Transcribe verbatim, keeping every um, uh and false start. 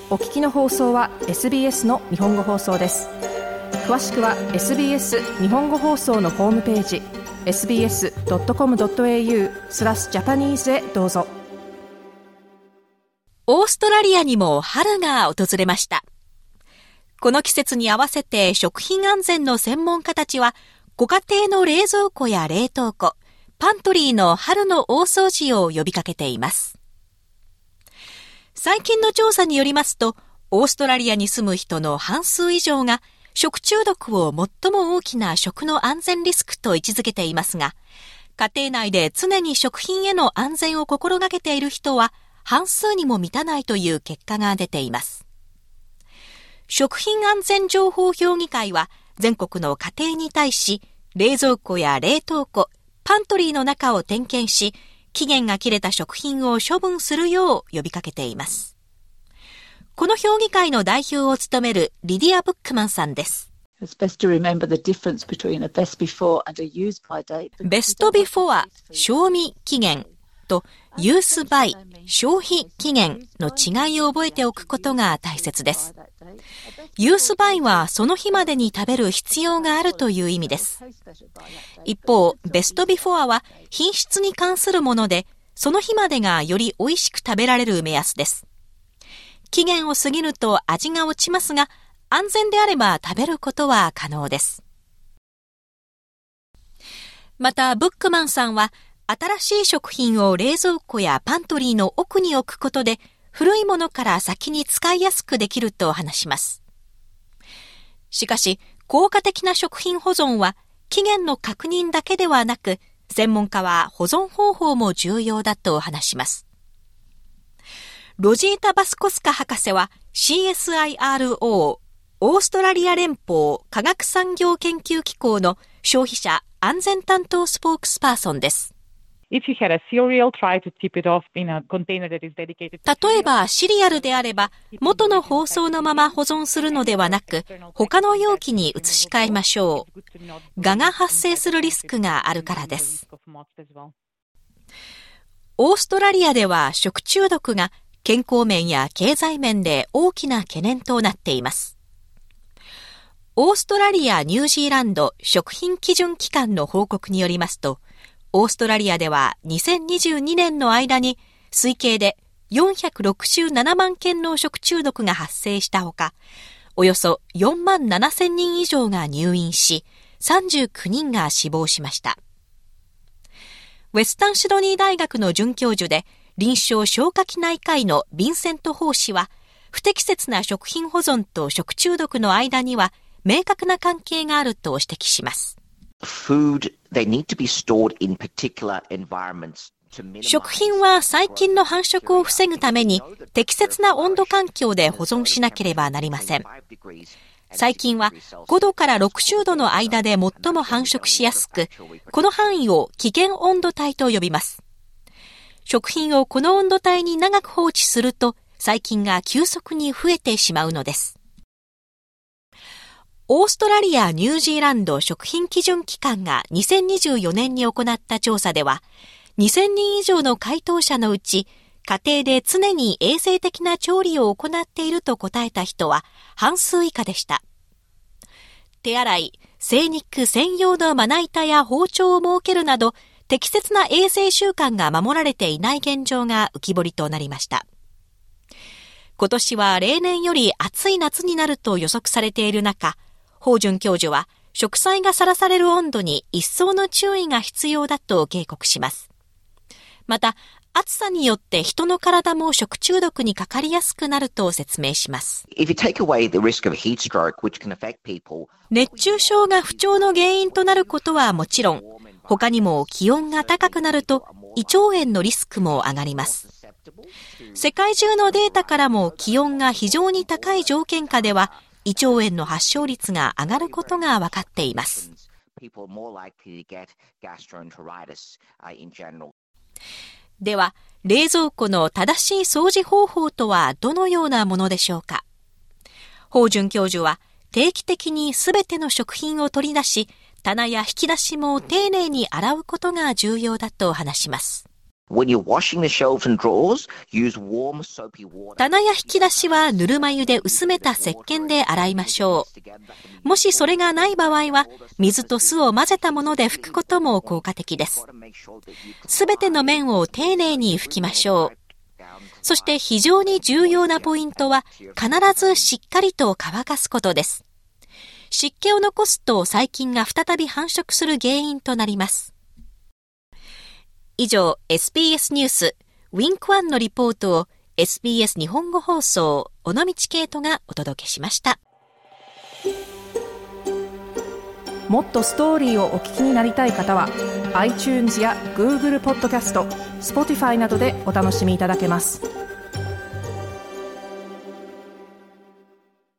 お聞きの放送は エスビーエス の日本語放送です。詳しくは エスビーエス 日本語放送のホームページ エスビーエスドットコムドットエーユー スラスジャパニーズへどうぞ。 オーストラリアにも春が訪れました。この季節に合わせて食品安全の専門家たちは、ご家庭の冷蔵庫や冷凍庫、パントリーの春の大掃除を呼びかけています。最近の調査によりますと、オーストラリアに住む人の半数以上が食中毒を最も大きな食の安全リスクと位置づけていますが、家庭内で常に食品への安全を心がけている人は半数にも満たないという結果が出ています。食品安全情報評議会は全国の家庭に対し、冷蔵庫や冷凍庫、パントリーの中を点検し、期限が切れた食品を処分するよう呼びかけています。この評議会の代表を務めるリディア・ブックマンさんです。 ベストビフォア、賞味期限とユースバイ、消費期限の違いを覚えておくことが大切です。ユースバイはその日までに食べる必要があるという意味です。一方、ベストビフォアは品質に関するもので、その日までがより美味しく食べられる目安です。期限を過ぎると味が落ちますが、安全であれば食べることは可能です。また、ブックマンさんは、新しい食品を冷蔵庫やパントリーの奥に置くことで、古いものから先に使いやすくできると話します。しかし、効果的な食品保存は期限の確認だけではなく、専門家は保存方法も重要だと話します。ロジータ・バスコスカ博士は シーエスアイアールオー、オーストラリア連邦科学産業研究機構の消費者安全担当スポークスパーソンです。 例えばシリアルであれば元の包装のまま保存するのではなく他の容器に移し替えましょう。蛾が発生するリスクがあるからです。オーストラリアでは食中毒が健康面や経済面で大きな懸念となっています。オーストラリア・ニュージーランド食品基準機関の報告によりますと、オーストラリアではにせんにじゅうにねんの間に推計でよんひゃくろくじゅうななまんけんの食中毒が発生したほか、およそよんまんななせんにん以上が入院し、さんじゅうきゅうにんが死亡しました。ウェスタンシドニー大学の准教授で臨床消化器内科医のヴィンセント・ホー氏は、不適切な食品保存と食中毒の間には明確な関係があると指摘します。 Food, they need to be stored in particular environments. 食品は細菌の繁殖を防ぐために適切な温度環境で保存しなければなりません。細菌はごどからろくじゅうどの間で最も繁殖しやすく、この範囲を危険温度帯と呼びます。食品をこの温度帯に長く放置すると細菌が急速に増えてしまうのです。オーストラリア・ニュージーランド食品基準機関がにせんにじゅうよねんに行った調査では、にせんにん以上の回答者のうち、家庭で常に衛生的な調理を行っていると答えた人は半数以下でした。手洗い、精肉専用のまな板や包丁を設けるなど、適切な衛生習慣が守られていない現状が浮き彫りとなりました。今年は例年より暑い夏になると予測されている中、ホウ准教授は食材がさらされる温度に一層の注意が必要だと警告します。また、暑さによって人の体も食中毒にかかりやすくなると説明します。熱中症が不調の原因となることはもちろん、他にも気温が高くなると胃腸炎のリスクも上がります。世界中のデータからも気温が非常に高い条件下では胃腸炎の発症率が上がることが分かっています。では、冷蔵庫の正しい掃除方法とはどのようなものでしょうか。ホウ准教授は定期的にすべての食品を取り出し、棚や引き出しも丁寧に洗うことが重要だと話します。 When you're washing the shelves and drawers, use warm soapy water. 棚や引き出しはぬるま湯で薄めた石鹸で洗いましょう。もしそれがない場合は、水と酢を混ぜたもので拭くことも効果的です。すべての面を丁寧に拭きましょう。そして非常に重要なポイントは、必ずしっかりと乾かすことです。湿気を残すと細菌が再び繁殖する原因となります。以上、エスビーエス ニュース、ウィンクワンのリポートを エスビーエス 日本語放送、尾道ケイトがお届けしました。 もっとストーリーをお聞きになりたい方は iTunes や Google ポッドキャスト、Spotify などでお楽しみいただけます。